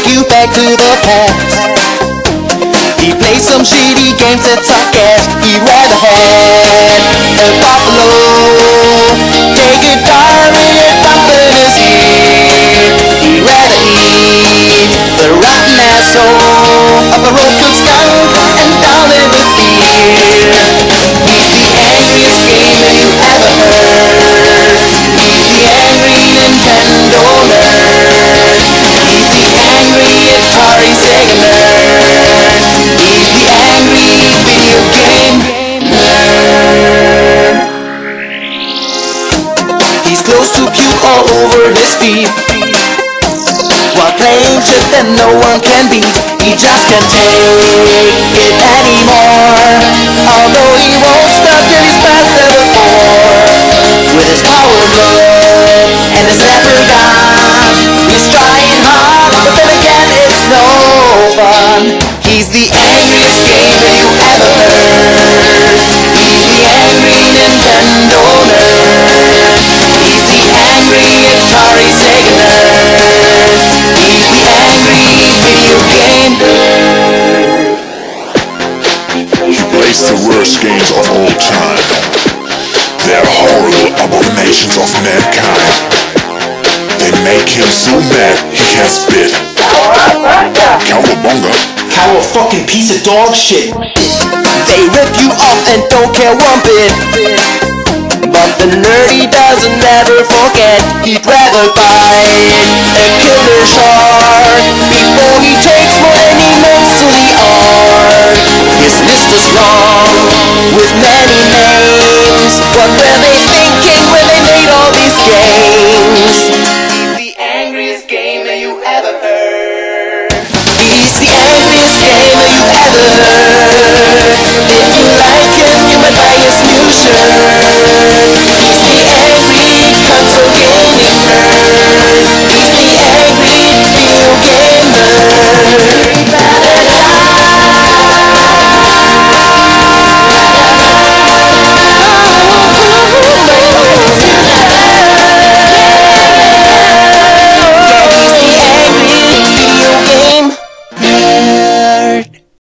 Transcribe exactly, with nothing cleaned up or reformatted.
take you back to the past. He plays some shitty games that suck ass. He'd rather have a buffalo, take a dime in a dumpling's ear. He'd rather eat the rotten asshole of a roasted skunk and down in the beer. He's the angriest gamer you ever heard. He's the angry Nintendo nerd. He's the angry Atari Sega nerd. He's the angry video game nerd. He's close to puke all over his feet while playing shit that no one can beat. He just can't take it anymore, although he won't stop till he's past level four. With his power glove and his leather gun, he's trying hard, but then again it's no fun. He's the angriest gamer you ever heard. He's the angry Nintendo nerd. He's the angry Atari Sega nerd. He's the angry video game nerd. He plays the worst games of all time. They're horrible abominations of mankind. They make him so mad he can't spit. Cowabunga. Cow a fucking piece of dog shit. They rip you off and don't care one bit, but the nerdy doesn't ever forget. He'd rather bite a killer shark before he takes more than he meant to the art. His list is long with many names. What were they thinking when they made all these games? He's the angriest gamer you ever heard. He's the angriest gamer you ever heard. If you like him, you might buy his new shirt.